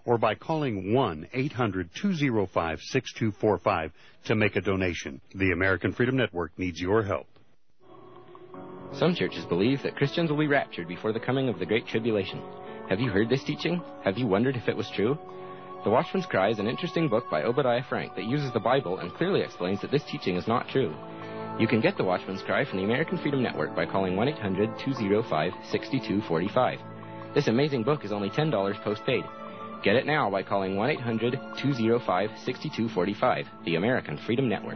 or by calling 1-800-205-6245 to make a donation. The American Freedom Network needs your help. Some churches believe that Christians will be raptured before the coming of the Great Tribulation. Have you heard this teaching? Have you wondered if it was true? The Watchman's Cry is an interesting book by Obadiah Frank that uses the Bible and clearly explains that this teaching is not true. You can get the Watchman's Cry from the American Freedom Network by calling 1-800-205-6245. This amazing book is only $10 postpaid. Get it now by calling 1-800-205-6245, the American Freedom Network.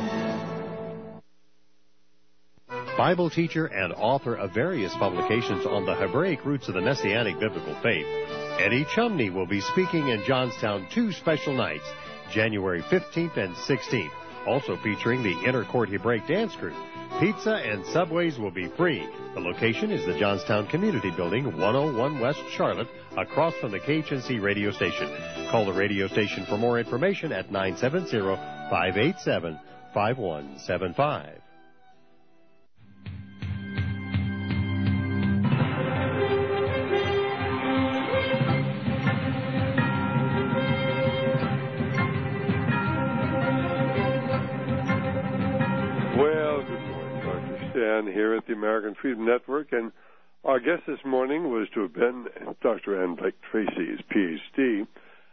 Bible teacher and author of various publications on the Hebraic roots of the Messianic biblical faith, Eddie Chumney will be speaking in Johnstown 2 special nights, January 15th and 16th. Also featuring the Intercourt Hebraic Dance Crew. Pizza and Subways will be free. The location is the Johnstown Community Building, 101 West Charlotte, across from the KHNC radio station. Call the radio station for more information at 970-587-5175. Here at the American Freedom Network, and our guest this morning was to have been Dr. Ann Blake Tracy, Ph.D.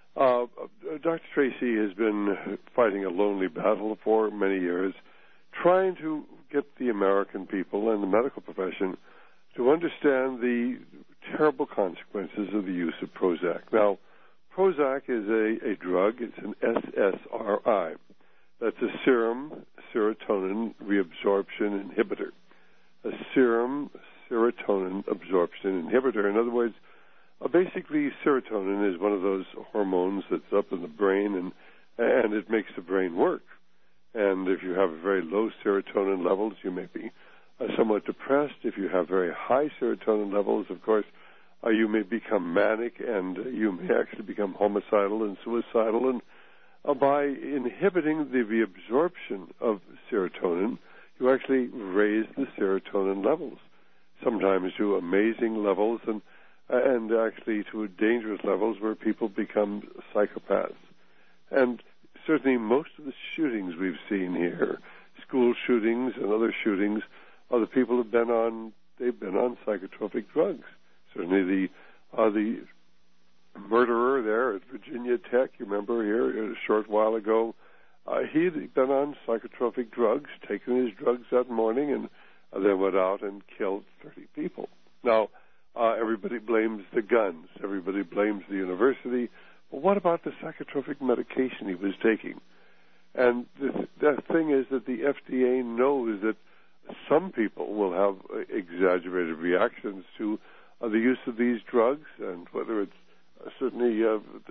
Dr. Tracy has been fighting a lonely battle for many years, trying to get the American people and the medical profession to understand the terrible consequences of the use of Prozac. Now, Prozac is a drug. It's an SSRI. That's a serum serotonin reabsorption inhibitor. A serum serotonin absorption inhibitor. In other words, basically serotonin is one of those hormones that's up in the brain, and it makes the brain work. And if you have very low serotonin levels, you may be somewhat depressed. If you have very high serotonin levels, of course, you may become manic, and you may actually become homicidal and suicidal. And by inhibiting the reabsorption of serotonin, you actually raise the serotonin levels, sometimes to amazing levels and actually to dangerous levels where people become psychopaths. And certainly most of the shootings we've seen here, school shootings and other shootings, other people have been on psychotropic drugs. Certainly the murderer there at Virginia Tech, you remember here a short while ago, he had been on psychotropic drugs, taken his drugs that morning, and then went out and killed 30 people. Now, everybody blames the guns. Everybody blames the university. But what about the psychotropic medication he was taking? And the thing is that the FDA knows that some people will have exaggerated reactions to the use of these drugs, and whether it's certainly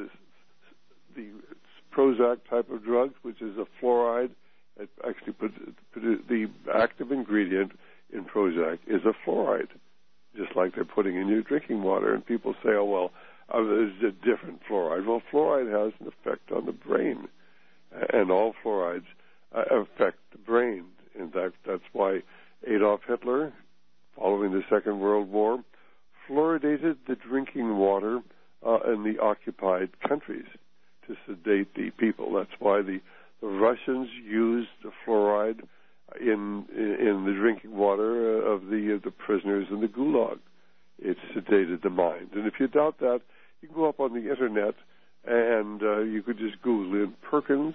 the Prozac type of drugs, which is a fluoride. It actually the active ingredient in Prozac is a fluoride, just like they're putting in your drinking water. And people say, oh, well, there's a different fluoride. Well, fluoride has an effect on the brain, and all fluorides affect the brain. In fact, that's why Adolf Hitler, following the Second World War, fluoridated the drinking water in the occupied countries to sedate the people. That's why the Russians used the fluoride in the drinking water of the prisoners in the Gulag. It sedated the mind. And if you doubt that, you can go up on the internet and you could just Google it. Perkins,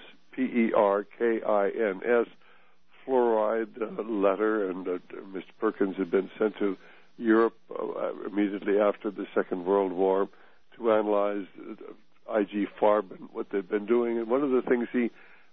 Perkins, fluoride letter, and Mr. Perkins had been sent to Europe immediately after the Second World War to analyze IG Farb and what they'd been doing. And one of the things he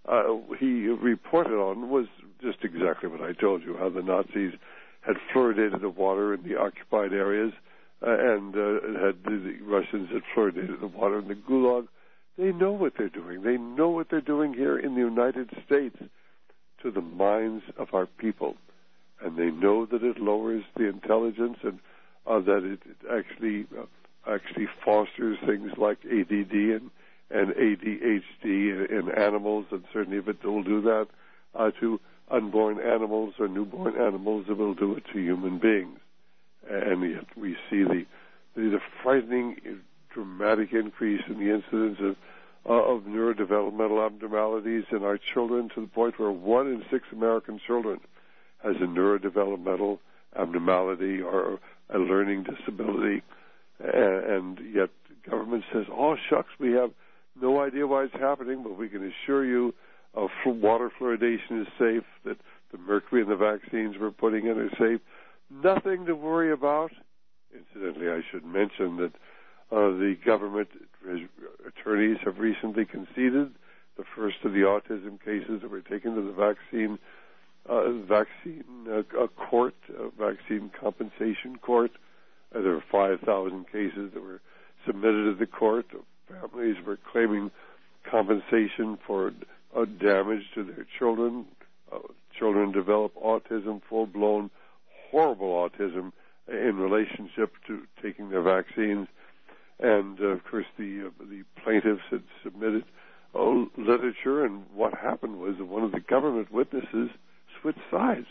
reported on was just exactly what I told you, how the Nazis had fluoridated the water in the occupied areas, and the Russians had fluoridated the water in the Gulag. They know what they're doing. They know what they're doing here in the United States to the minds of our people. And they know that it lowers the intelligence, and that it actually fosters things like ADD and ADHD in animals, and certainly if it will do that to unborn animals or newborn animals, it will do it to human beings. And yet we see the frightening dramatic increase in the incidence of neurodevelopmental abnormalities in our children, to the point where 1 in 6 American children has a neurodevelopmental abnormality or a learning disability. And yet government says, oh, shucks, we have no idea why it's happening, but we can assure you water fluoridation is safe, that the mercury in the vaccines we're putting in are safe. Nothing to worry about. Incidentally, I should mention that the government attorneys have recently conceded the first of the autism cases that were taken to the vaccine compensation court. There were 5,000 cases that were submitted to the court. Families were claiming compensation for damage to their children. Children develop autism, full-blown, horrible autism, in relationship to taking their vaccines. And, of course, the plaintiffs had submitted literature, and what happened was that one of the government witnesses switched sides.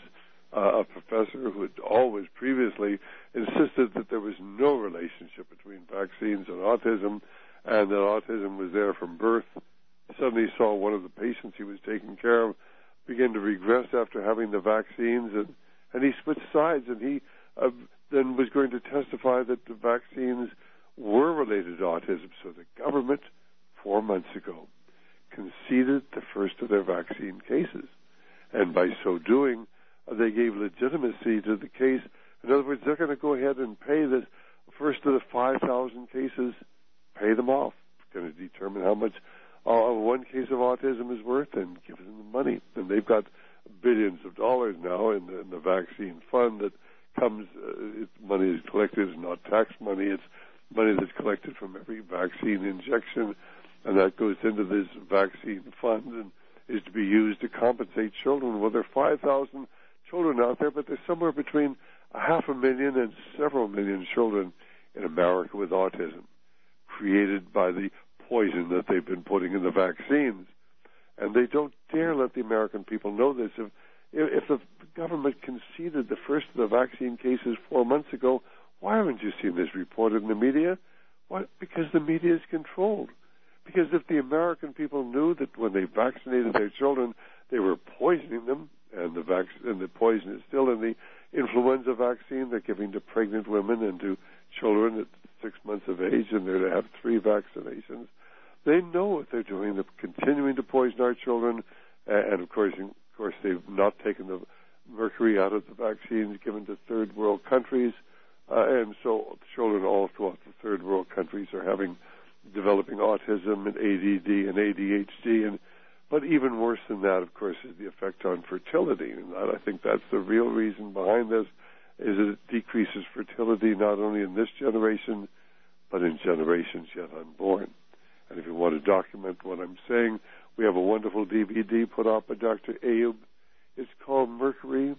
A professor who had always previously insisted that there was no relationship between vaccines and autism, and that autism was there from birth, suddenly saw one of the patients he was taking care of begin to regress after having the vaccines, and he switched sides, and he then was going to testify that the vaccines were related to autism. So the government, 4 months ago, conceded the first of their vaccine cases. And by so doing, they gave legitimacy to the case. In other words, they're going to go ahead and pay this first of the 5,000 cases, pay them off. Going to determine how much one case of autism is worth and give them the money. And they've got billions of dollars now in the vaccine fund that comes, money is collected, it's not tax money, it's money that's collected from every vaccine injection, and that goes into this vaccine fund and is to be used to compensate children. Well, there are 5,000 children out there, but there's somewhere between 500,000 and several million children in America with autism, created by the poison that they've been putting in the vaccines. And they don't dare let the American people know this. If the government conceded the first of the vaccine cases 4 months ago, why haven't you seen this reported in the media? Why? Because the media is controlled. Because if the American people knew that when they vaccinated their children, they were poisoning them, and the poison is still in the influenza vaccine they're giving to pregnant women and to children at 6 months of age, and they're to have 3 vaccinations, they know what they're doing. They're continuing to poison our children, and of course, they've not taken the mercury out of the vaccines given to third world countries, and so children all throughout the third world countries are developing autism and ADD and ADHD, but even worse than that, of course, is the effect on fertility. And I think that's the real reason behind this, is that it decreases fertility not only in this generation, but in generations yet unborn. And if you want to document what I'm saying, we have a wonderful DVD put out by Dr. Ayub. It's called Mercury,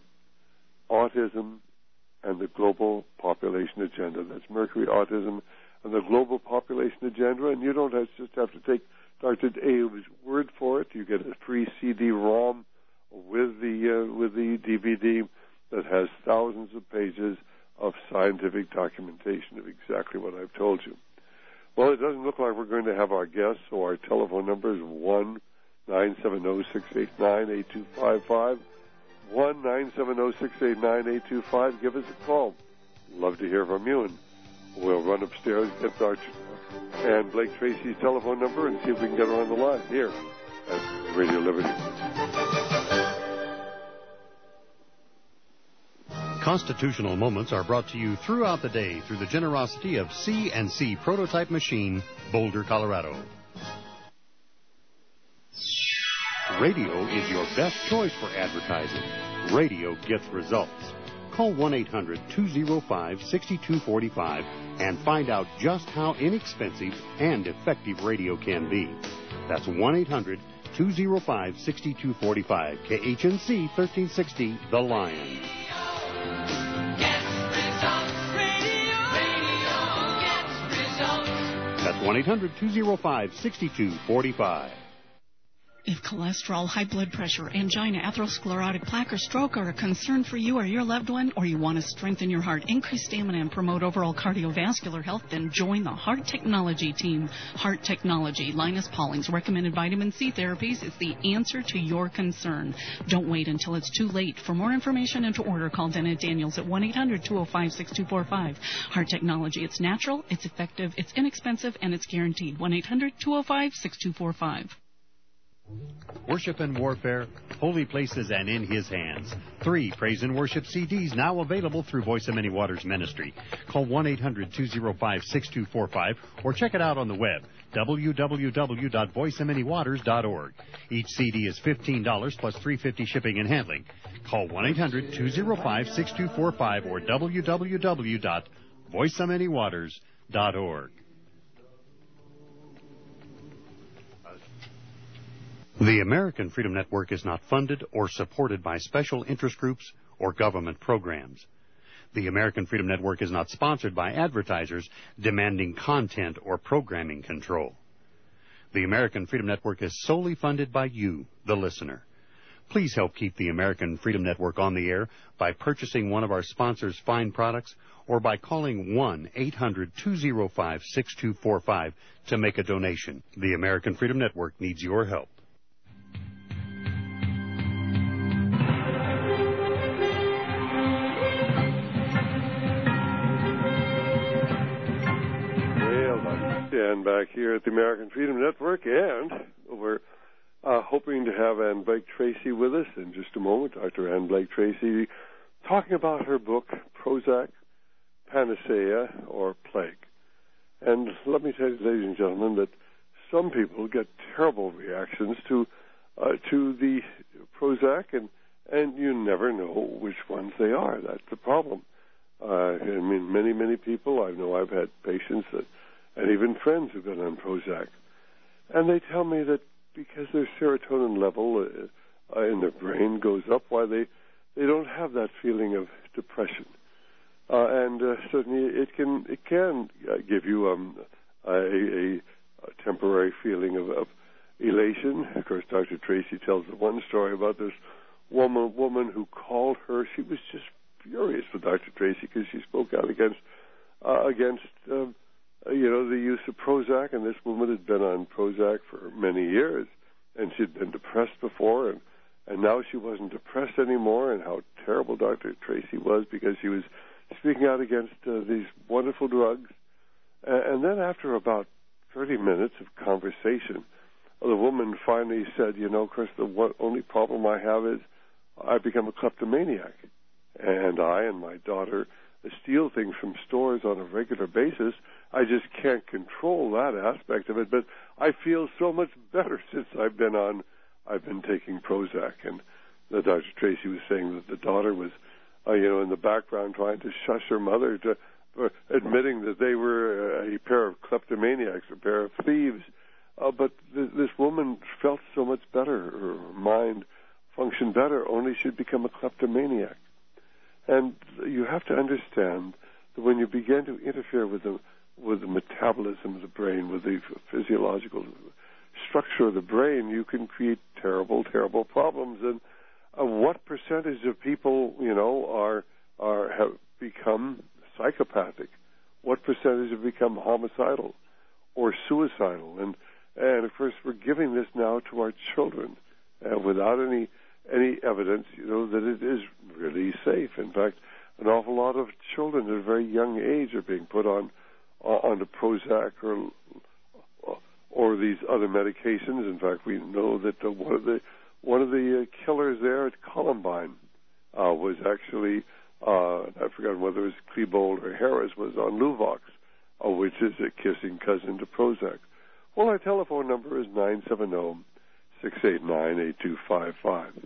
Autism, and the Global Population Agenda. That's Mercury, Autism, and the Global Population Agenda. And you don't just have to take Dr. Ayub's word for it. You get a free CD-ROM with the DVD that has thousands of pages of scientific documentation of exactly what I've told you. Well, it doesn't look like we're going to have our guests, so our telephone number is 1-970-689-8255. 1-970-689-8255. Give us a call. Love to hear from you, and we'll run upstairs, get Dr. and Blake Tracy's telephone number, and see if we can get her on the line here at Radio Liberty. Constitutional Moments are brought to you throughout the day through the generosity of C&C Prototype Machine, Boulder, Colorado. Radio is your best choice for advertising. Radio gets results. Call 1-800-205-6245 and find out just how inexpensive and effective radio can be. That's 1-800-205-6245. KHNC 1360, The Lion. That's 1-800-205-6245. If cholesterol, high blood pressure, angina, atherosclerotic plaque, or stroke are a concern for you or your loved one, or you want to strengthen your heart, increase stamina, and promote overall cardiovascular health, then join the Heart Technology team. Heart Technology, Linus Pauling's recommended vitamin C therapies is the answer to your concern. Don't wait until it's too late. For more information and to order, call Dennett Daniels at 1-800-205-6245. Heart Technology, it's natural, it's effective, it's inexpensive, and it's guaranteed. 1-800-205-6245. Worship and Warfare, Holy Places and In His Hands. 3 praise and worship CDs now available through Voice of Many Waters Ministry. Call 1-800-205-6245 or check it out on the web, www.voiceofmanywaters.org. Each CD is $15 plus $3.50 shipping and handling. Call 1-800-205-6245 or www.voiceofmanywaters.org. The American Freedom Network is not funded or supported by special interest groups or government programs. The American Freedom Network is not sponsored by advertisers demanding content or programming control. The American Freedom Network is solely funded by you, the listener. Please help keep the American Freedom Network on the air by purchasing one of our sponsors' fine products or by calling 1-800-205-6245 to make a donation. The American Freedom Network needs your help. And back here at the American Freedom Network, and we're hoping to have Ann Blake Tracy with us in just a moment. Dr. Ann Blake Tracy talking about her book, Prozac, Panacea, or Plague. And let me tell you, ladies and gentlemen, that some people get terrible reactions to the Prozac, and you never know which ones they are. That's the problem. I mean, many people, I know I've had patients that, and even friends who've been on Prozac, and they tell me that because their serotonin level in their brain goes up, why they don't have that feeling of depression. And certainly it can give you a temporary feeling of elation. Of course, Dr. Tracy tells the one story about this woman who called her. She was just furious with Dr. Tracy because she spoke out against the use of Prozac, and this woman had been on Prozac for many years, and she'd been depressed before, and now she wasn't depressed anymore, and how terrible Dr. Tracy was because she was speaking out against these wonderful drugs. And then after about 30 minutes of conversation, the woman finally said, Chris, the only problem I have is I've become a kleptomaniac, and I and my daughter steal things from stores on a regular basis. I just can't control that aspect of it, but I feel so much better since I've been taking Prozac. And Dr. Tracy was saying that the daughter was, in the background trying to shush her mother for admitting that they were a pair of kleptomaniacs, a pair of thieves. But this woman felt so much better. Her mind functioned better, only she'd become a kleptomaniac. And you have to understand that when you begin to interfere with the metabolism of the brain, with the physiological structure of the brain, you can create terrible, terrible problems. And what percentage of people, have become psychopathic? What percentage have become homicidal or suicidal? And of course, we're giving this now to our children without any evidence, that it is really safe. In fact, an awful lot of children at a very young age are being put onto Prozac or these other medications. In fact, we know that one of the killers there at Columbine was actually I've forgotten whether it was Klebold or Harris, was on Luvox, which is a kissing cousin to Prozac. Well, our telephone number is 970-689-8255.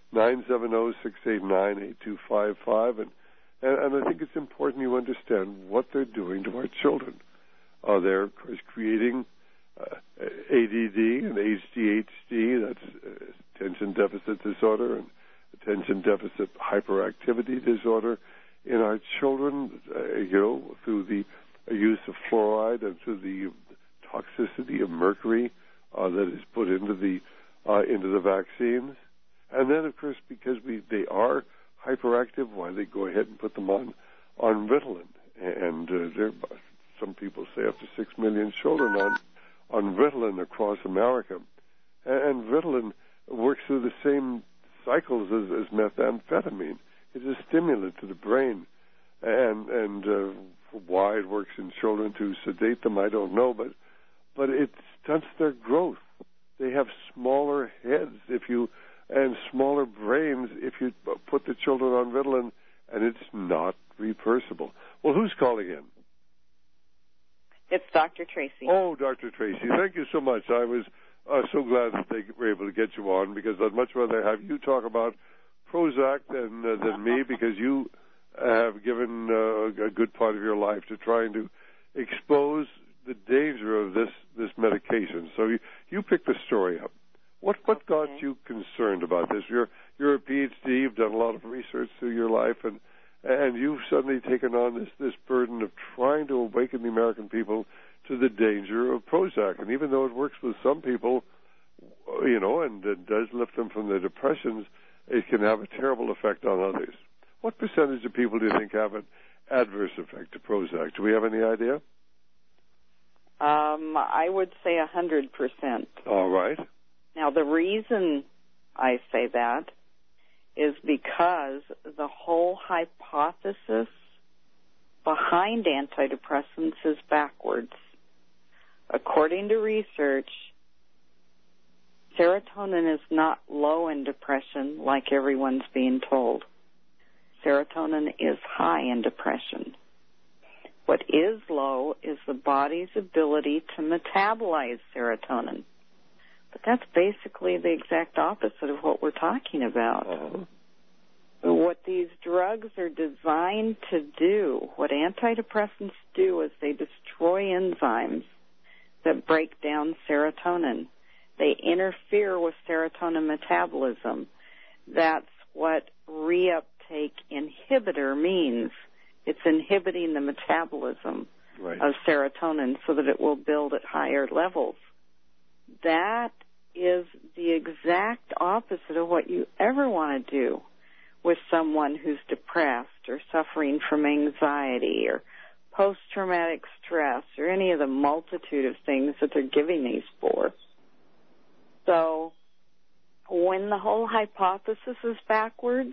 970-689-8255. And I think it's important you understand what they're doing to our children. They're, of course, creating ADD and ADHD, that's attention deficit disorder, and attention deficit hyperactivity disorder in our children, through the use of fluoride and through the toxicity of mercury that is put into the into the vaccines. And then, of course, because they are hyperactive, why they go ahead and put them on Ritalin. And some people say up to 6 million children on Ritalin across America. And Ritalin works through the same cycles as methamphetamine. It's a stimulant to the brain. And why it works in children to sedate them, I don't know, but it stunts their growth. They have smaller heads and smaller brains if you put the children on Ritalin, and it's not reversible. Well, who's calling in? It's Dr. Tracy. Oh, Dr. Tracy, thank you so much. I was so glad that they were able to get you on, because I'd much rather have you talk about Prozac than me, because you have given a good part of your life to trying to expose the danger of this medication. So you picked the story up. What got you concerned about this? You're a PhD. You've done a lot of research through your life, and you've suddenly taken on this burden of trying to awaken the American people to the danger of Prozac. And even though it works with some people, and it does lift them from their depressions, it can have a terrible effect on others. What percentage of people do you think have an adverse effect to Prozac? Do we have any idea? I would say 100%. All right. Now, the reason I say that is because the whole hypothesis behind antidepressants is backwards. According to research, serotonin is not low in depression like everyone's being told. Serotonin is high in depression. What is low is the body's ability to metabolize serotonin. But that's basically the exact opposite of what we're talking about. Uh-huh. What these drugs are designed to do, what antidepressants do, is they destroy enzymes that break down serotonin. They interfere with serotonin metabolism. That's what reuptake inhibitor means. It's inhibiting the metabolism of serotonin so that it will build at higher levels. That is the exact opposite of what you ever want to do with someone who's depressed or suffering from anxiety or post-traumatic stress or any of the multitude of things that they're giving these for. So when the whole hypothesis is backwards,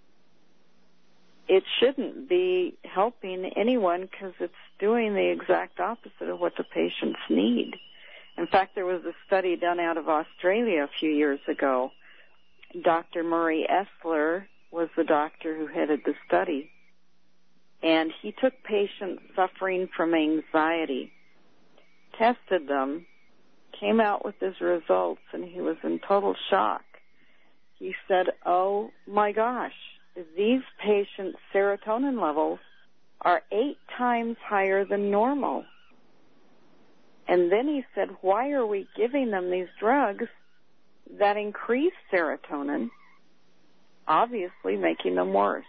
it shouldn't be helping anyone because it's doing the exact opposite of what the patients need. In fact, there was a study done out of Australia a few years ago. Dr. Murray Esler was the doctor who headed the study. And he took patients suffering from anxiety, tested them, came out with his results, and he was in total shock. He said, "Oh, my gosh, these patients' serotonin levels are 8 times higher than normal." And then he said, "Why are we giving them these drugs that increase serotonin, obviously making them worse?"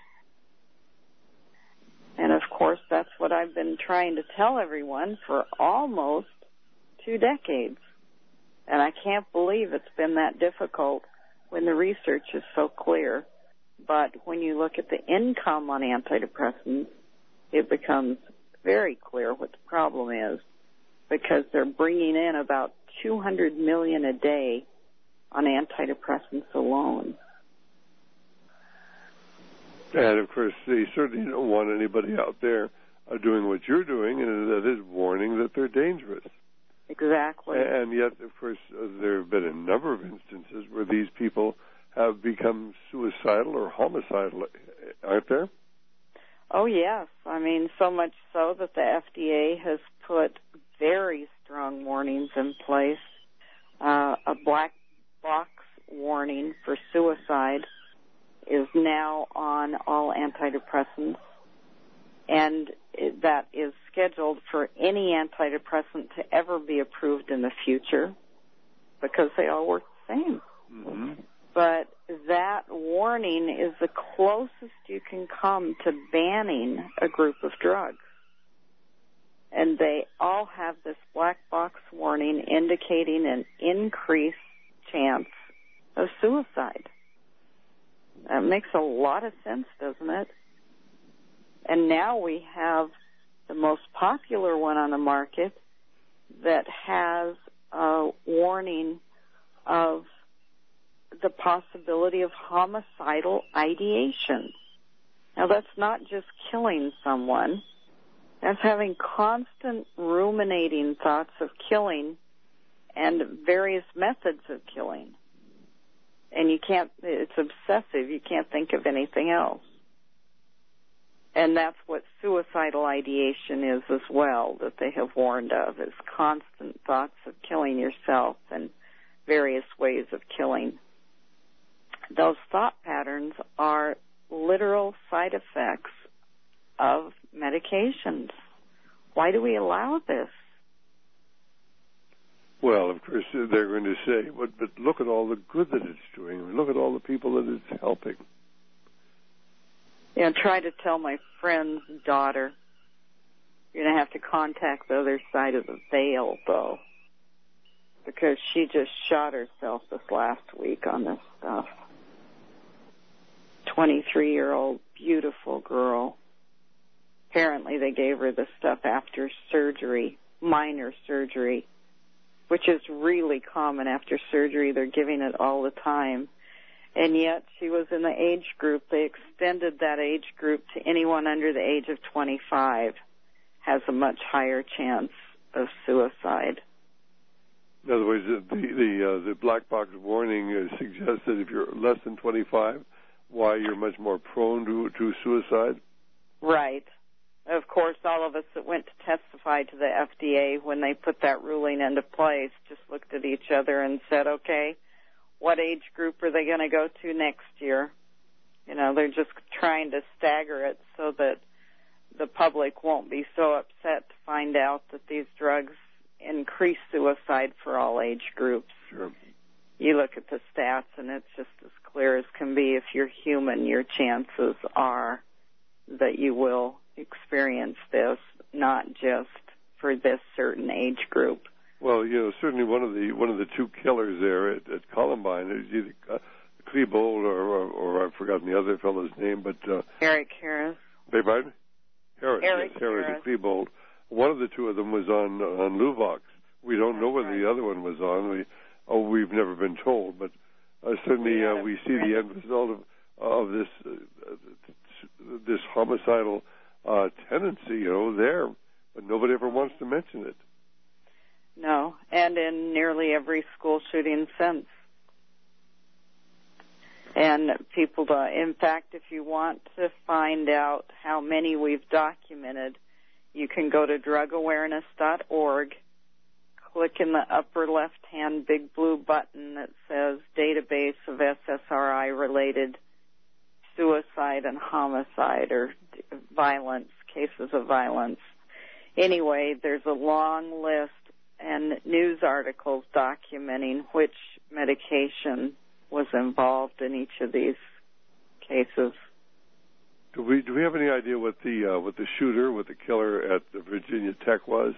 And, of course, that's what I've been trying to tell everyone for almost 2 decades. And I can't believe it's been that difficult when the research is so clear. But when you look at the income on antidepressants, it becomes very clear what the problem is, because they're bringing in about $200 million a day on antidepressants alone. And, of course, they certainly don't want anybody out there doing what you're doing, and that is warning that they're dangerous. Exactly. And yet, of course, there have been a number of instances where these people have become suicidal or homicidal, aren't there? Oh, yes. I mean, so much so that the FDA has put very strong warnings in place. A black box warning for suicide is now on all antidepressants, and that is scheduled for any antidepressant to ever be approved in the future because they all work the same. Mm-hmm. But that warning is the closest you can come to banning a group of drugs. And they all have this black box warning indicating an increased chance of suicide. That makes a lot of sense, doesn't it? And now we have the most popular one on the market that has a warning of the possibility of homicidal ideation. Now, that's not just killing someone. That's having constant ruminating thoughts of killing and various methods of killing. And it's obsessive. You can't think of anything else. And that's what suicidal ideation is as well, that they have warned of, is constant thoughts of killing yourself and various ways of killing. Those thought patterns are literal side effects of medications. Why do we allow this? Well, of course, they're going to say, but look at all the good that it's doing. Look at all the people that it's helping. Yeah, try to tell my friend's daughter. You're going to have to contact the other side of the veil, though, because she just shot herself this last week on this stuff. 23-year-old, beautiful girl. Apparently they gave her the stuff after surgery, minor surgery, which is really common after surgery. They're giving it all the time. And yet she was in the age group. They extended that age group to anyone under the age of 25 has a much higher chance of suicide. In other words, the black box warning suggests that if you're less than 25, why you're much more prone to suicide? Right. Of course, all of us that went to testify to the FDA when they put that ruling into place just looked at each other and said, okay, what age group are they going to go to next year? You know, they're just trying to stagger it so that the public won't be so upset to find out that these drugs increase suicide for all age groups. Sure. You look at the stats, and it's just as clear as can be. If you're human, your chances are that you will experience this, not just for this certain age group. Well, you know, certainly one of the two killers there at Columbine is either Klebold or I've forgotten the other fellow's name, but Eric Harris. Beg pardon? Harris. Eric Yes, Harris Harris. and Klebold. One of the two of them was on Luvox. We don't know whether right. the other one was on. We've never been told, but certainly we see the end result of this homicidal tendency, you know, there, but nobody ever wants to mention it. No, and in nearly every school shooting since. And people, in fact, if you want to find out how many we've documented, you can go to drugawareness.org, click in the upper left-hand big blue button that says Database of SSRI-related suicide and homicide or violence, cases of violence. Anyway, there's a long list and news articles documenting which medication was involved in each of these cases. Do we have any idea what the shooter, what the killer at the Virginia Tech was?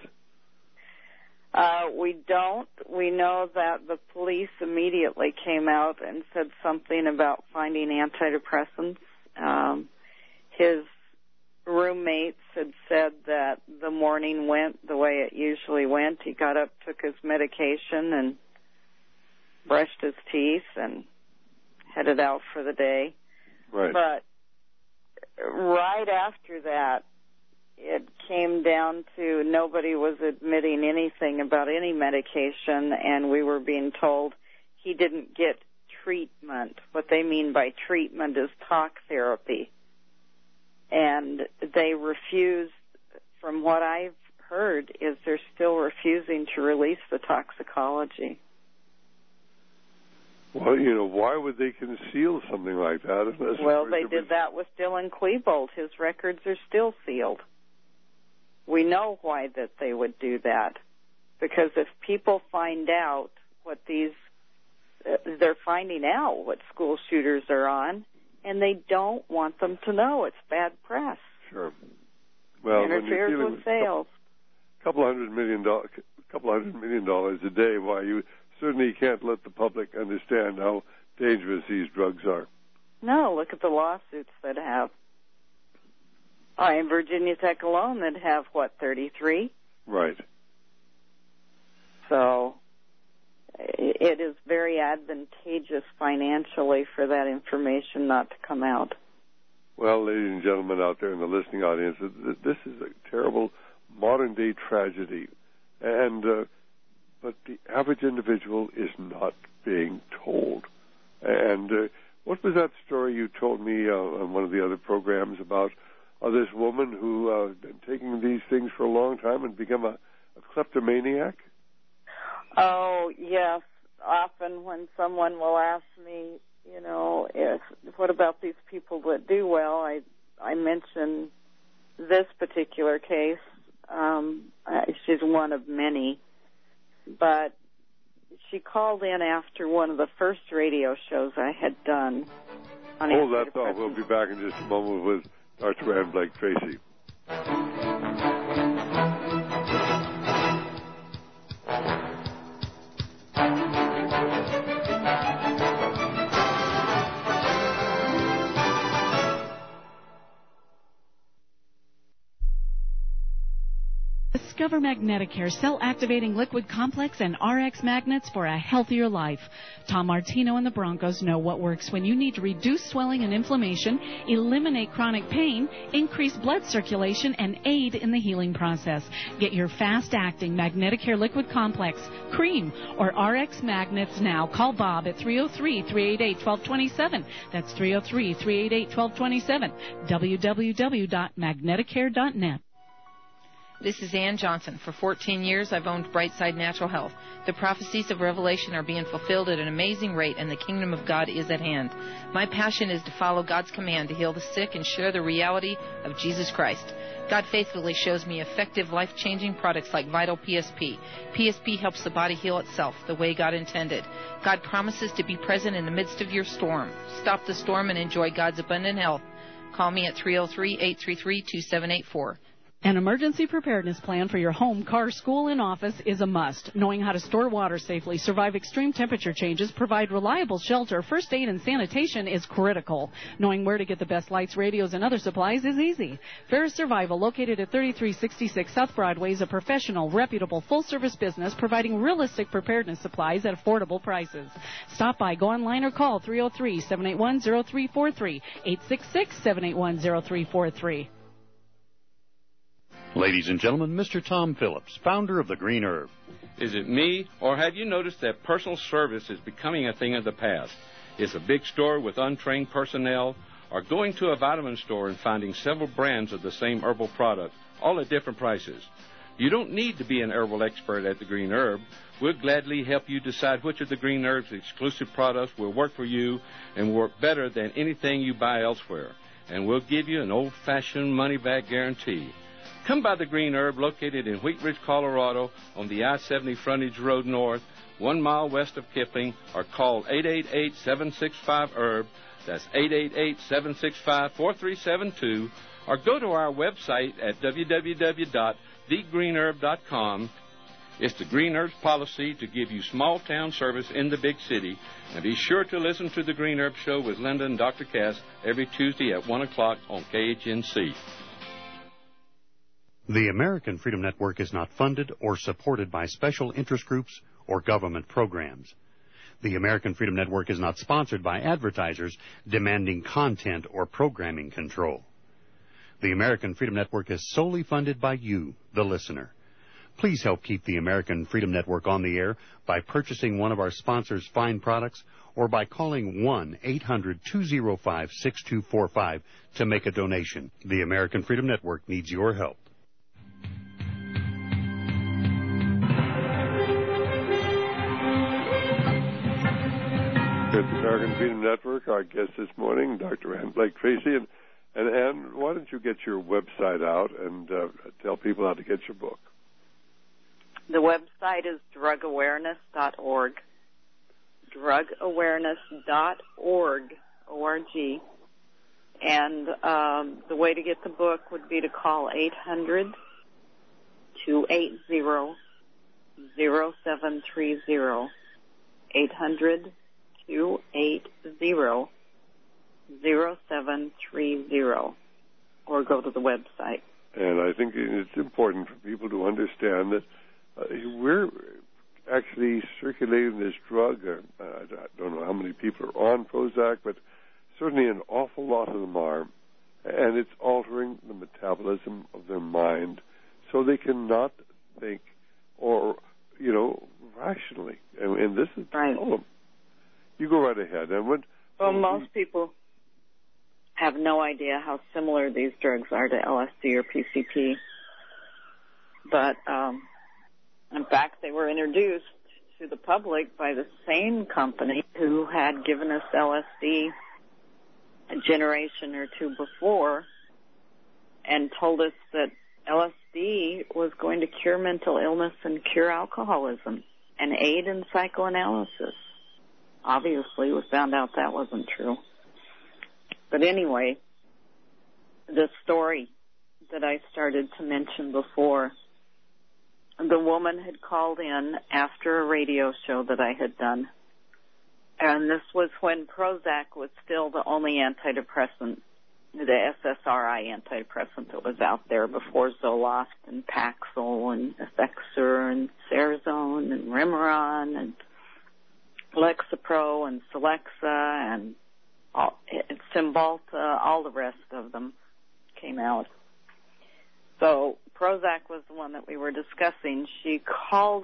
We don't. We know that the police immediately came out and said something about finding antidepressants. His roommates had said that the morning went the way it usually went. He got up, took his medication, and brushed his teeth and headed out for the day. Right. But right after that, it came down to nobody was admitting anything about any medication, and we were being told he didn't get treatment. What they mean by treatment is talk therapy. And they refused, from what I've heard, is they're still refusing to release the toxicology. Well, you know, why would they conceal something like that? Well, they did that with Dylan Klebold. His records are still sealed. We know why that they would do that. Because if people find out what they're finding out what school shooters are on, and they don't want them to know. It's bad press. Sure. Well, interferes with sales. $200 million a day, why you certainly can't let the public understand how dangerous these drugs are. No, look at the lawsuits that have. In Virginia Tech alone, that have, 33? Right. So it is very advantageous financially for that information not to come out. Well, ladies and gentlemen out there in the listening audience, this is a terrible modern-day tragedy. But the average individual is not being told. And what was that story you told me on one of the other programs about this woman who has been taking these things for a long time and become a kleptomaniac? Oh, yes. Often when someone will ask me, what about these people that do well, I mention this particular case. She's one of many. But she called in after one of the first radio shows I had done. Hold that thought. We'll be back in just a moment with Dr. Ann Blake Tracy. Discover Magneticare cell-activating liquid complex and RX magnets for a healthier life. Tom Martino and the Broncos know what works when you need to reduce swelling and inflammation, eliminate chronic pain, increase blood circulation, and aid in the healing process. Get your fast-acting Magneticare liquid complex, cream, or RX magnets now. Call Bob at 303-388-1227. That's 303-388-1227. www.magneticare.net. This is Ann Johnson. For 14 years, I've owned Brightside Natural Health. The prophecies of Revelation are being fulfilled at an amazing rate, and the kingdom of God is at hand. My passion is to follow God's command to heal the sick and share the reality of Jesus Christ. God faithfully shows me effective, life-changing products like Vital PSP. PSP helps the body heal itself the way God intended. God promises to be present in the midst of your storm. Stop the storm and enjoy God's abundant health. Call me at 303-833-2784. An emergency preparedness plan for your home, car, school, and office is a must. Knowing how to store water safely, survive extreme temperature changes, provide reliable shelter, first aid, and sanitation is critical. Knowing where to get the best lights, radios, and other supplies is easy. Ferris Survival, located at 3366 South Broadway, is a professional, reputable, full-service business providing realistic preparedness supplies at affordable prices. Stop by, go online, or call 303-781-0343, 866-781-0343. Ladies and gentlemen, Mr. Tom Phillips, founder of the Green Herb. Is it me, or have you noticed that personal service is becoming a thing of the past? Is a big store with untrained personnel, or going to a vitamin store and finding several brands of the same herbal product, all at different prices? You don't need to be an herbal expert at the Green Herb. We'll gladly help you decide which of the Green Herb's exclusive products will work for you and work better than anything you buy elsewhere. And we'll give you an old-fashioned money-back guarantee. Come by the Green Herb, located in Wheat Ridge, Colorado, on the I-70 frontage road north, 1 mile west of Kipling, or call 888-765-HERB. That's 888-765-4372. Or go to our website at www.thegreenherb.com. It's the Green Herb's policy to give you small-town service in the big city. And be sure to listen to the Green Herb Show with Linda and Dr. Cass every Tuesday at 1 o'clock on KHNC. The American Freedom Network is not funded or supported by special interest groups or government programs. The American Freedom Network is not sponsored by advertisers demanding content or programming control. The American Freedom Network is solely funded by you, the listener. Please help keep the American Freedom Network on the air by purchasing one of our sponsors' fine products or by calling 1-800-205-6245 to make a donation. The American Freedom Network needs your help. At the American Freedom Network, our guest this morning, Dr. Ann Blake Tracy. And Ann, why don't you get your website out and tell people how to get your book? The website is drugawareness.org. Drugawareness.org. O-R-G. And the way to get the book would be to call 800-280-0730. 800 280-0730, or go to the website. And I think it's important for people to understand that we're actually circulating this drug. I don't know how many people are on Prozac, but certainly an awful lot of them are. And it's altering the metabolism of their mind so they cannot think or, rationally. And this is the problem. You go right ahead. And most people have no idea how similar these drugs are to LSD or PCP. But, in fact, they were introduced to the public by the same company who had given us LSD a generation or two before and told us that LSD was going to cure mental illness and cure alcoholism and aid in psychoanalysis. Obviously, we found out that wasn't true. But anyway, the story that I started to mention before, the woman had called in after a radio show that I had done. And this was when Prozac was still the only antidepressant, the SSRI antidepressant that was out there before Zoloft and Paxil and Effexor and Cerazone and Remeron and Lexapro and Celexa and Cymbalta, all the rest of them came out. So Prozac was the one that we were discussing. She called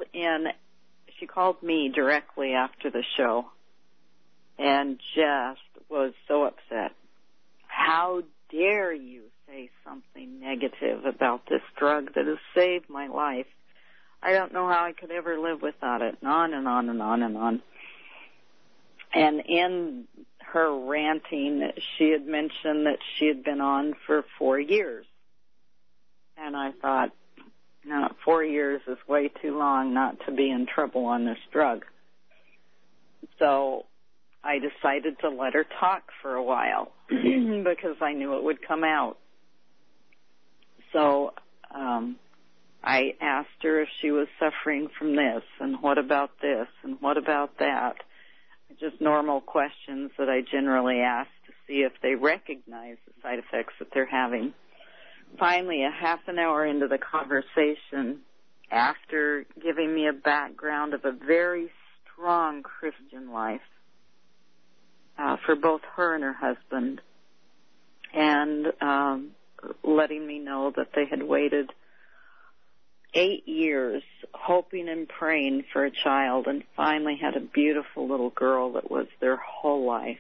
me directly after the show and just was so upset. How dare you say something negative about this drug that has saved my life? I don't know how I could ever live without it. And on and on and on and on. And in her ranting, she had mentioned that she had been on for 4 years. And I thought, no, 4 years is way too long not to be in trouble on this drug. So I decided to let her talk for a while because I knew it would come out. So I asked her if she was suffering from this, and what about this, and what about that. Just normal questions that I generally ask to see if they recognize the side effects that they're having. Finally, a half an hour into the conversation, after giving me a background of a very strong Christian life for both her and her husband, and letting me know that they had waited 8 years hoping and praying for a child and finally had a beautiful little girl that was their whole life.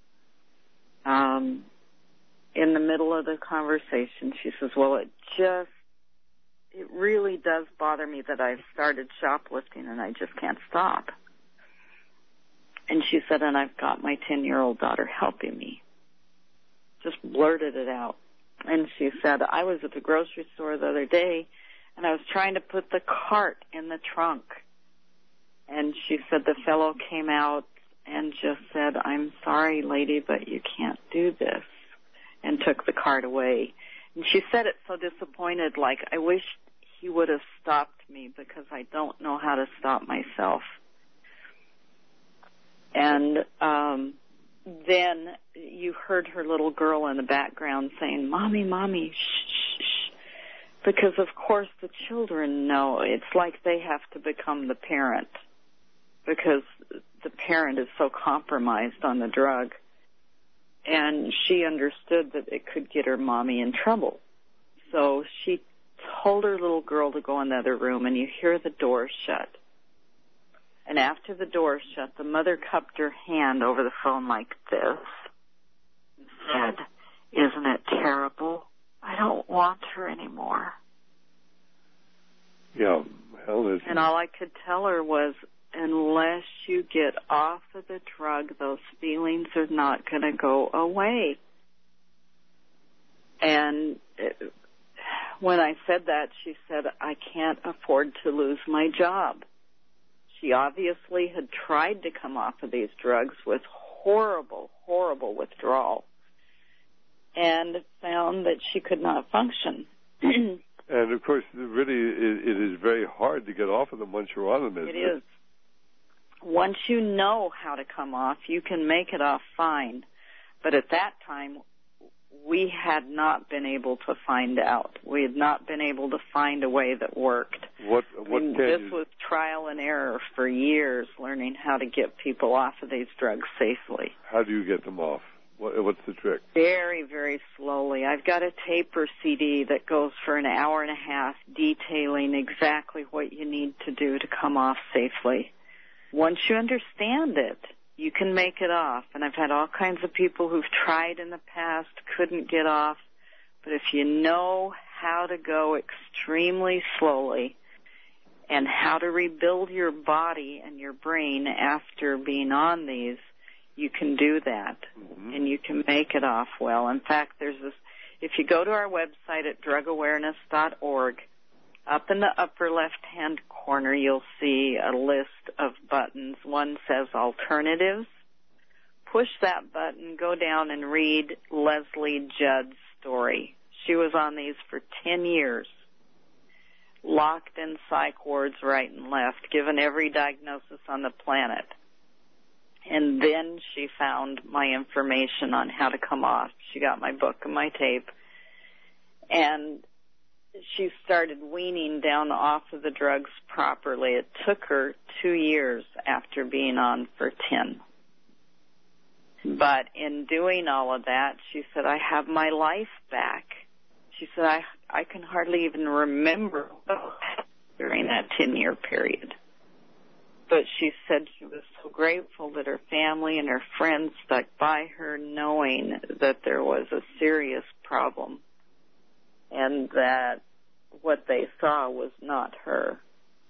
In the middle of the conversation, she says, well, it really does bother me that I've started shoplifting and I just can't stop. And she said, and I've got my 10-year-old daughter helping me. Just blurted it out. And she said, I was at the grocery store the other day and I was trying to put the cart in the trunk. And she said the fellow came out and just said, I'm sorry, lady, but you can't do this, and took the cart away. And she said it so disappointed, like, I wish he would have stopped me because I don't know how to stop myself. And then you heard her little girl in the background saying, Mommy, Mommy, shh, shh, shh. Because, of course, the children know. It's like they have to become the parent because the parent is so compromised on the drug. And she understood that it could get her mommy in trouble. So she told her little girl to go in the other room, and you hear the door shut. And after the door shut, the mother cupped her hand over the phone like this and said, isn't it terrible? I don't want her anymore. Yeah. And all I could tell her was, unless you get off of the drug, those feelings are not going to go away. And when I said that, she said, I can't afford to lose my job. She obviously had tried to come off of these drugs with horrible, horrible withdrawal and found that she could not function. And, of course, really, it is very hard to get off of them once you're on them, isn't it? It is. once you know how to come off, you can make it off fine. But at that time, we had not been able to find out. We had not been able to find a way that worked. This was trial and error for years, learning how to get people off of these drugs safely. How do you get them off? What's the trick? Very, very slowly. I've got a tape or CD that goes for an hour and a half detailing exactly what you need to do to come off safely. Once you understand it, you can make it off. And I've had all kinds of people who've tried in the past, couldn't get off. But if you know how to go extremely slowly and how to rebuild your body and your brain after being on these, you can do that, and you can make it off well. In fact, there's this, if you go to our website at drugawareness.org, up in the upper left-hand corner, you'll see a list of buttons. One says Alternatives. Push that button, go down and read Leslie Judd's story. She was on these for 10 years, locked in psych wards right and left, given every diagnosis on the planet. And then she found my information on how to come off. She got my book and my tape. And she started weaning down off of the drugs properly. It took her 2 years after being on for 10. But in doing all of that, she said, I have my life back. She said, I can hardly even remember during that 10-year period. But she said she was so grateful that her family and her friends stuck by her, knowing that there was a serious problem and that what they saw was not her.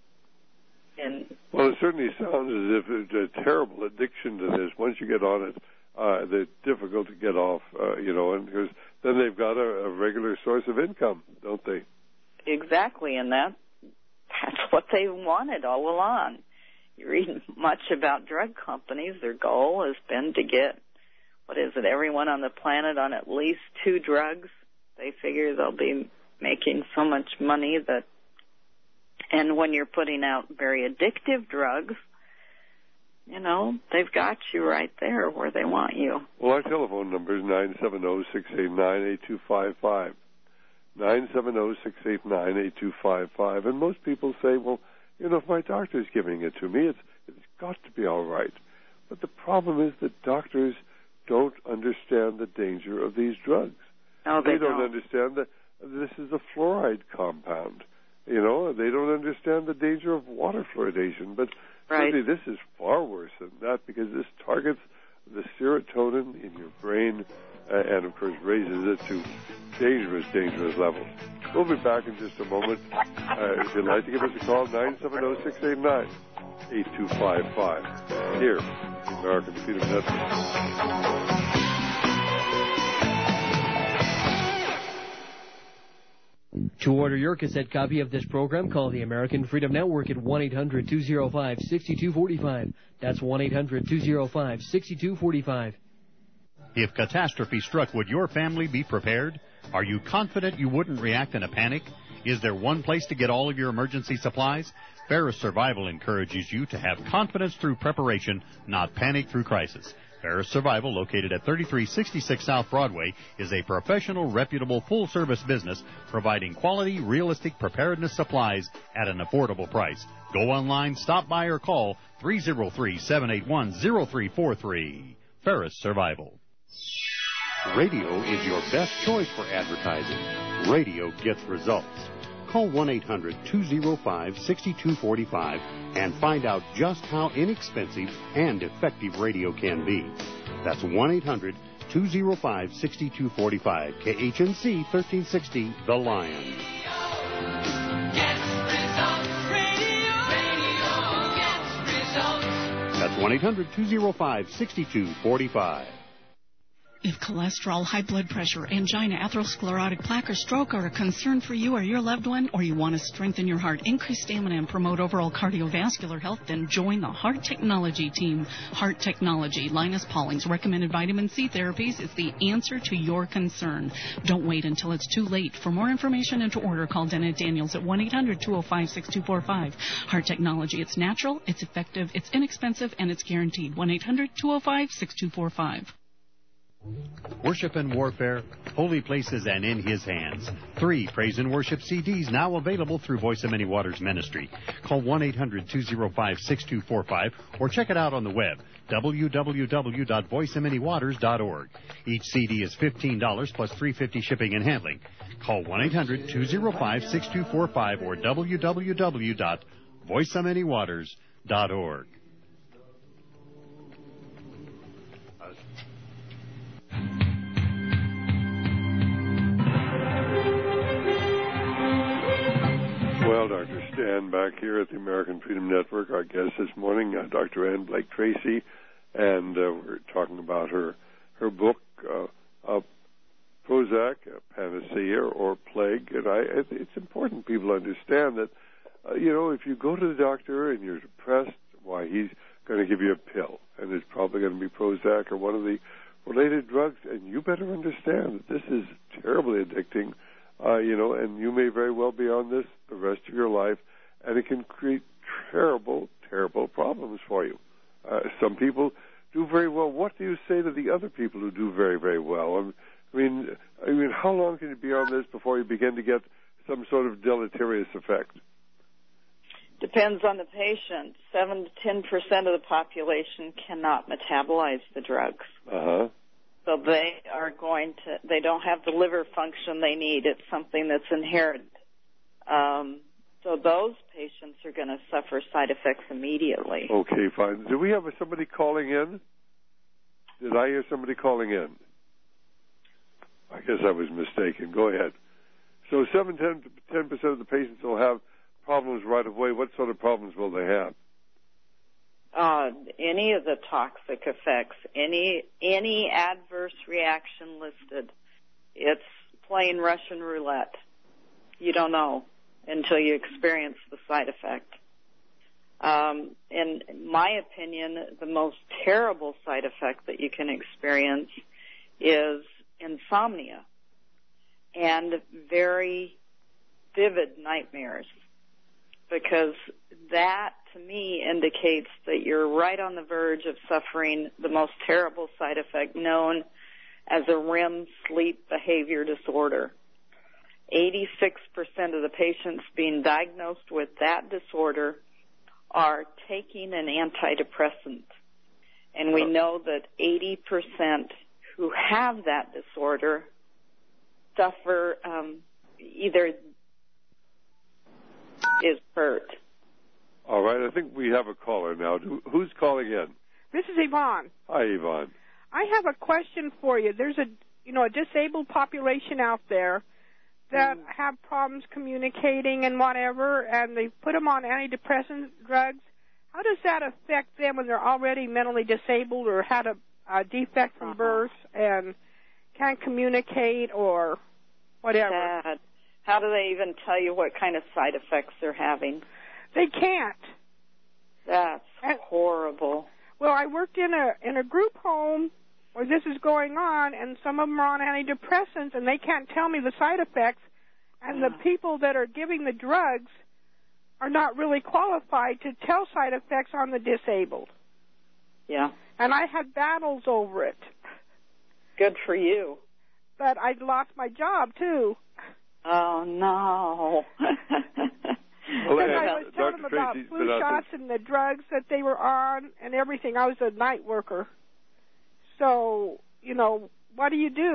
Well, it certainly sounds as if it's a terrible addiction to this. Once you get on it, they're difficult to get off, and because then they've got a regular source of income, don't they? Exactly, and that's what they wanted all along. You read much about drug companies. Their goal has been to get, everyone on the planet on at least 2 drugs. They figure they'll be making so much money that, and when you're putting out very addictive drugs, they've got you right there where they want you. Well, our telephone number is 970-689-8255. 970-689-8255. And most people say, well, if my doctor's giving it to me, it's got to be all right. But the problem is that doctors don't understand the danger of these drugs. No, they don't understand that this is a fluoride compound. They don't understand the danger of water fluoridation. But certainly this is far worse than that, because this targets the serotonin in your brain and, of course, raises it to dangerous levels. We'll be back in just a moment. If you'd like to give us a call, 970-689-8255. Here, the American Freedom Network. To order your cassette copy of this program, call the American Freedom Network at 1-800-205-6245. That's 1-800-205-6245. If catastrophe struck, would your family be prepared? Are you confident you wouldn't react in a panic? Is there one place to get all of your emergency supplies? Ferris Survival encourages you to have confidence through preparation, not panic through crisis. Ferris Survival, located at 3366 South Broadway, is a professional, reputable, full-service business providing quality, realistic preparedness supplies at an affordable price. Go online, stop by, or call 303-781-0343. Ferris Survival. Radio is your best choice for advertising. Radio gets results. Call 1-800-205-6245 and find out just how inexpensive and effective radio can be. That's 1-800-205-6245. KHNC 1360, The Lion. That's 1-800-205-6245. If cholesterol, high blood pressure, angina, atherosclerotic plaque, or stroke are a concern for you or your loved one, or you want to strengthen your heart, increase stamina, and promote overall cardiovascular health, then join the Heart Technology team. Heart Technology, Linus Pauling's recommended vitamin C therapies, is the answer to your concern. Don't wait until it's too late. For more information and to order, call Dennett Daniels at 1-800-205-6245. Heart Technology, it's natural, it's effective, it's inexpensive, and it's guaranteed. 1-800-205-6245. Worship and Warfare, Holy Places and In His Hands. 3 praise and worship CDs now available through Voice of Many Waters Ministry. Call 1-800-205-6245 or check it out on the web, www.voiceofmanywaters.org. Each CD is $15 plus $3.50 shipping and handling. Call 1-800-205-6245 or www.voiceofmanywaters.org. Well, Dr. Stan back here at the American Freedom Network. Our guest this morning, Dr. Ann Blake Tracy, and we're talking about her book, Prozac, Panacea or Plague. And it's important people understand that, if you go to the doctor and you're depressed, why, he's going to give you a pill, and it's probably going to be Prozac or one of the related drugs, and you better understand that this is terribly addicting. And you may very well be on this the rest of your life, and it can create terrible, terrible problems for you. Some people do very well. What do you say to the other people who do very, very well? I mean, how long can you be on this before you begin to get some sort of deleterious effect? Depends on the patient. 7 to 10% of the population cannot metabolize the drugs. Uh-huh. So they don't have the liver function they need. It's something that's inherent. So those patients are going to suffer side effects immediately. Okay, fine. Do we have somebody calling in? Did I hear somebody calling in? I guess I was mistaken. Go ahead. So 10% of the patients will have problems right away. What sort of problems will they have? Any of the toxic effects, any adverse reaction listed, it's plain Russian roulette. You don't know until you experience the side effect. In my opinion, the most terrible side effect that you can experience is insomnia and very vivid nightmares, because that, to me, indicates that you're right on the verge of suffering the most terrible side effect known as a REM sleep behavior disorder. 86% of the patients being diagnosed with that disorder are taking an antidepressant. And we know that 80% who have that disorder suffer either is hurt. All right, I think we have a caller now. Who's calling in? This is Yvonne. Hi, Yvonne. I have a question for you. There's a disabled population out there that have problems communicating and whatever, and they put them on antidepressant drugs. How does that affect them when they're already mentally disabled or had a defect from birth and can't communicate or whatever? Sad. How do they even tell you what kind of side effects they're having? They can't. That's horrible. Well, I worked in a group home where this is going on, and some of them are on antidepressants, and they can't tell me the side effects, and the people that are giving the drugs are not really qualified to tell side effects on the disabled. Yeah. And I had battles over it. Good for you. But I lost my job, too. Oh, no. Well, I was telling them about flu shots and the drugs that they were on and everything. I was a night worker. So, what do?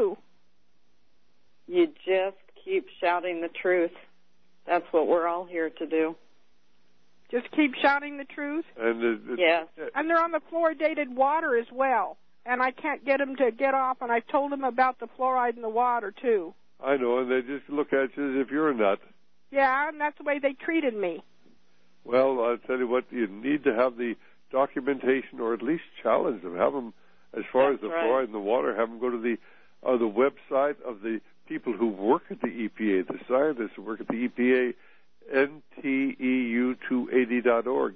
You just keep shouting the truth. That's what we're all here to do. Just keep shouting the truth? Yes. And they're on the fluoridated water as well. And I can't get them to get off, and I've told them about the fluoride in the water, too. I know, and they just look at you as if you're a nut. Yeah, and that's the way they treated me. Well, I'll tell you what, you need to have the documentation, or at least challenge them. Have them As far That's as the right. fluoride in the water, have them go to the website of the people who work at the EPA, the scientists who work at the EPA, nteu280.org,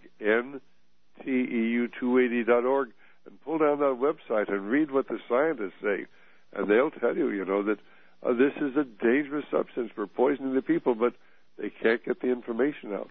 nteu280.org, and pull down that website and read what the scientists say. And they'll tell you, that this is a dangerous substance for poisoning the people, but they can't get the information out.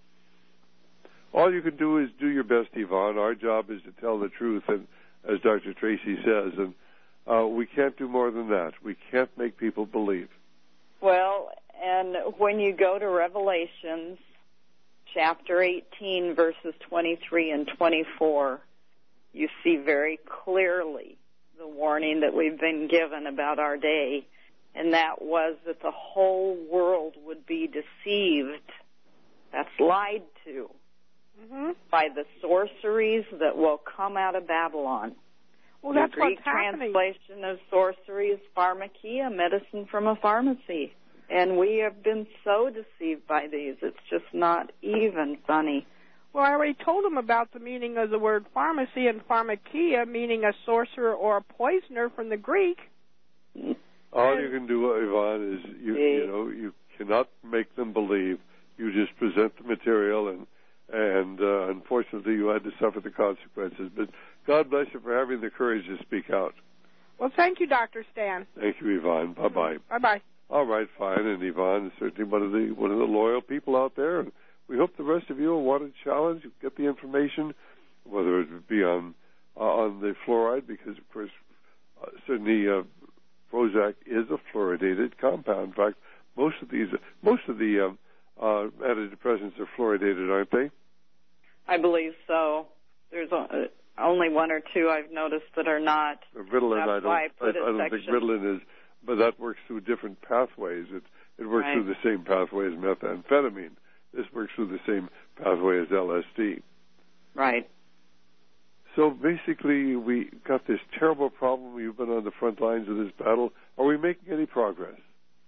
All you can do is do your best, Yvonne. Our job is to tell the truth, and as Dr. Tracy says, and we can't do more than that. We can't make people believe. Well, and when you go to Revelations, chapter 18, verses 23 and 24, you see very clearly the warning that we've been given about our day, and that was that the whole world would be deceived. That's lied to by the sorceries that will come out of Babylon. Well, The that's Greek what's happening. translation of sorcery is pharmakia, medicine from a pharmacy. And we have been so deceived by these, it's just not even funny. Well, I already told them about the meaning of the word pharmacy and pharmakia, meaning a sorcerer or a poisoner from the Greek. All you can do, Yvonne, is you cannot make them believe. You just present the material, and unfortunately, you had to suffer the consequences. But God bless you for having the courage to speak out. Well, thank you, Dr. Stan. Thank you, Yvonne. Bye bye. Bye bye. All right, fine. And Yvonne is certainly one of the loyal people out there. And we hope the rest of you will want to challenge, get the information, whether it be on the fluoride, because of course certainly Prozac is a fluoridated compound. In fact, most of the antidepressants are fluoridated, aren't they? I believe so. There's only one or two I've noticed that are not. Ritalin, That's why I put don't think Ritalin is, but that works through different pathways. It works through the same pathway as methamphetamine. This works through the same pathway as LSD. Right. So basically, we got this terrible problem. You've been on the front lines of this battle. Are we making any progress?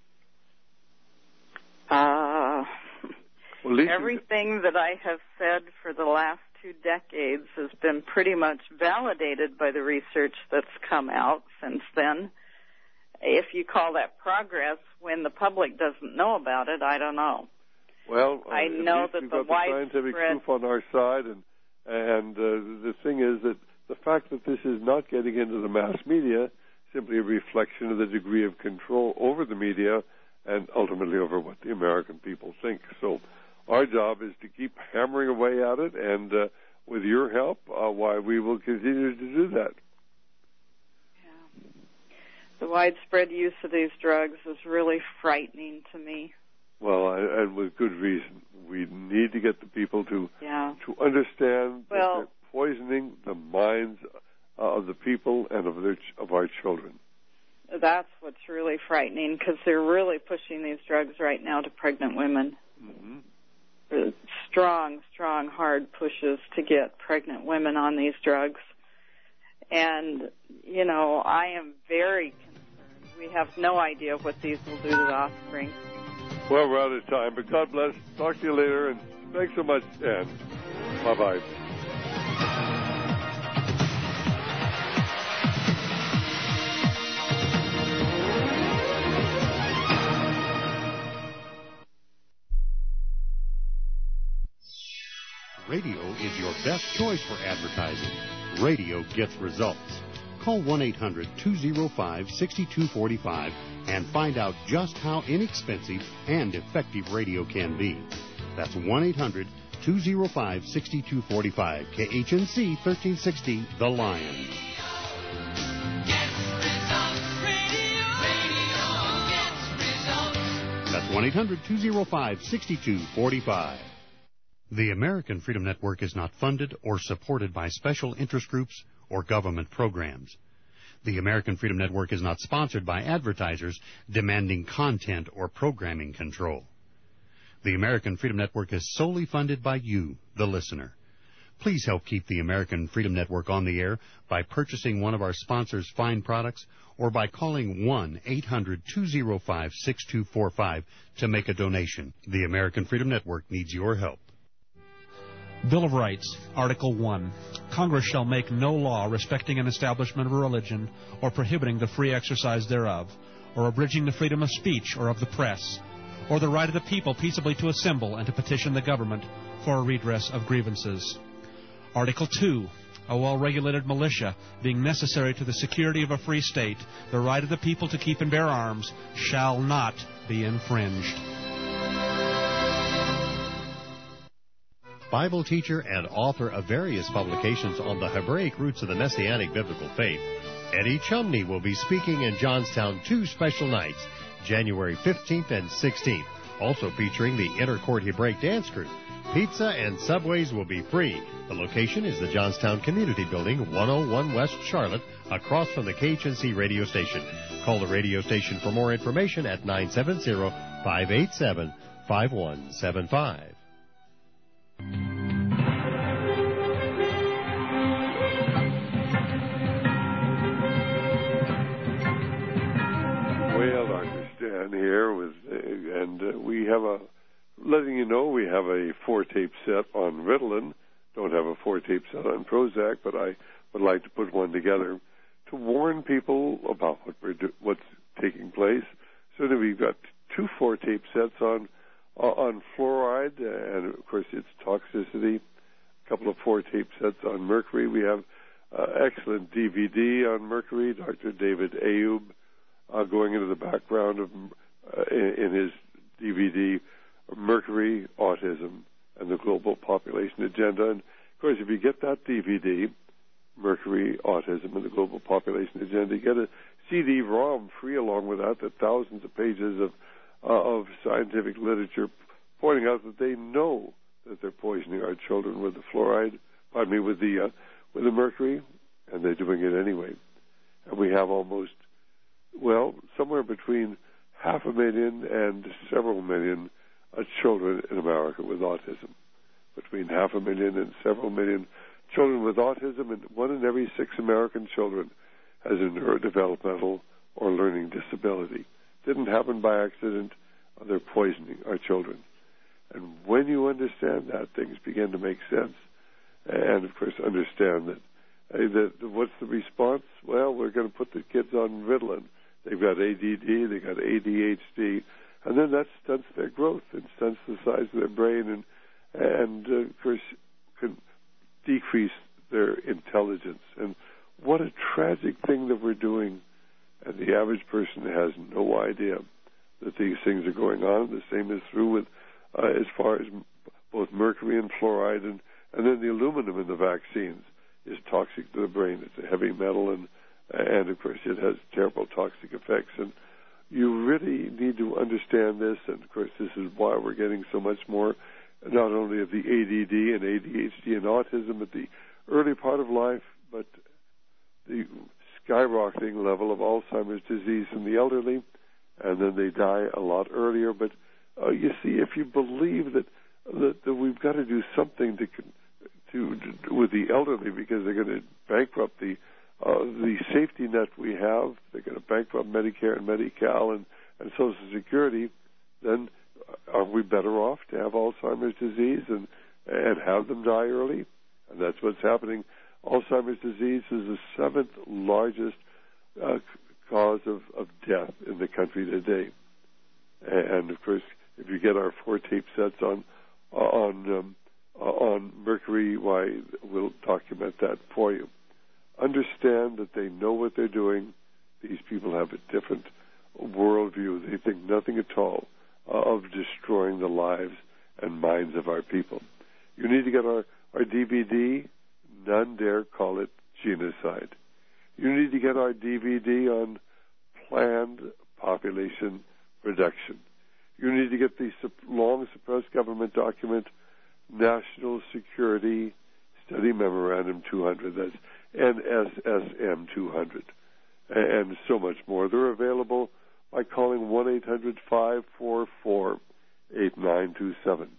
Everything that I have said for the last 2 decades has been pretty much validated by the research that's come out since then. If you call that progress when the public doesn't know about it, I don't know. Well, I know that we've the got the scientific proof on our side, and the thing is that the fact that this is not getting into the mass media simply a reflection of the degree of control over the media and ultimately over what the American people think. So our job is to keep hammering away at it, and with your help, we will continue to do that. Yeah. The widespread use of these drugs is really frightening to me. Well, and with good reason. We need to get the people to understand that they're poisoning the minds of the people and of our children. That's what's really frightening, because they're really pushing these drugs right now to pregnant women. Mm-hmm. Strong, hard pushes to get pregnant women on these drugs. And, I am very concerned. We have no idea what these will do to the offspring. Well, we're out of time, but God bless. Talk to you later, and thanks so much, Dan. Bye-bye. Radio is your best choice for advertising. Radio gets results. Call 1-800-205-6245 and find out just how inexpensive and effective radio can be. That's 1-800-205-6245. KHNC 1360, The Lion. That's 1-800-205-6245. The American Freedom Network is not funded or supported by special interest groups or government programs. The American Freedom Network is not sponsored by advertisers demanding content or programming control. The American Freedom Network is solely funded by you, the listener. Please help keep the American Freedom Network on the air by purchasing one of our sponsors' fine products or by calling 1-800-205-6245 to make a donation. The American Freedom Network needs your help. Bill of Rights, Article 1. Congress shall make no law respecting an establishment of a religion or prohibiting the free exercise thereof, or abridging the freedom of speech or of the press, or the right of the people peaceably to assemble and to petition the government for a redress of grievances. Article 2. A well-regulated militia, being necessary to the security of a free state, the right of the people to keep and bear arms shall not be infringed. Bible teacher and author of various publications on the Hebraic roots of the Messianic biblical faith, Eddie Chumney will be speaking in Johnstown 2 special nights, January 15th and 16th, also featuring the Intercourt Hebraic Dance Group. Pizza and Subways will be free. The location is the Johnstown Community Building, 101 West Charlotte, across from the KHNC radio station. Call the radio station for more information at 970-587-5175. Well, Dr. Stan here, we have letting you know we have a 4-tape set on Ritalin. Don't have a 4-tape set on Prozac, but I would like to put one together to warn people about what's taking place. So that we've got 2 4-tape sets on fluoride and, of course, its toxicity. A couple of 4-tape sets on mercury. We have excellent DVD on mercury. Dr. David Ayub going into the background of in his DVD, Mercury, Autism, and the Global Population Agenda. And, of course, if you get that DVD, Mercury, Autism, and the Global Population Agenda, you get a CD-ROM free along with that, thousands of pages of scientific literature pointing out that they know that they're poisoning our children with the fluoride, with the mercury, and they're doing it anyway. And we have somewhere between 500,000 and several million children in America with autism. Between 500,000 and several million children with autism, and 1 in every 6 American children has a neurodevelopmental or learning disability. Didn't happen by accident. They're poisoning our children. And when you understand that, things begin to make sense. And, of course, understand that what's the response? Well, we're going to put the kids on Ritalin. They've got ADD, they've got ADHD, and then that stunts their growth and stunts the size of their brain and of course, can decrease their intelligence. And what a tragic thing that we're doing. And the average person has no idea that these things are going on. The same is true with as far as both mercury and fluoride, and then the aluminum in the vaccines is toxic to the brain. It's a heavy metal, and of course it has terrible toxic effects. And you really need to understand this, and of course this is why we're getting so much more, not only of the ADD and ADHD and autism at the early part of life, but the skyrocketing level of Alzheimer's disease in the elderly, and then they die a lot earlier. But you see, if you believe that we've got to do something to with the elderly, because they're going to bankrupt the safety net we have, they're going to bankrupt Medicare and Medi-Cal and Social Security, then are we better off to have Alzheimer's disease and have them die early? And that's what's happening. Alzheimer's disease is the 7th largest cause of death in the country today. And of course, if you get our 4-tape sets on mercury, why, we'll document that for you. Understand that they know what they're doing. These people have a different worldview. They think nothing at all of destroying the lives and minds of our people. You need to get our DVD, None Dare Call It Genocide. You need to get our DVD on planned population reduction. You need to get the long-suppressed government document, National Security Study Memorandum 200. That's NSSM 200. And so much more. They're available by calling 1-800-544-8927.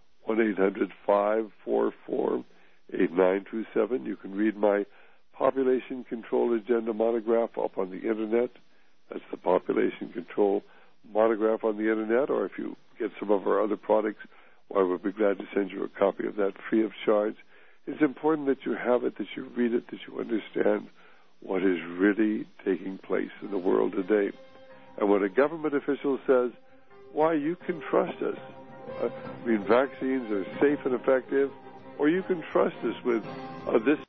1-800-544-8927. You can read my Population Control Agenda monograph up on the Internet. That's the Population Control monograph on the Internet. Or if you get some of our other products, why, we'll be glad to send you a copy of that free of charge. It's important that you have it, that you read it, that you understand what is really taking place in the world today. And when a government official says, why, you can trust us. Vaccines are safe and effective, or you can trust us with this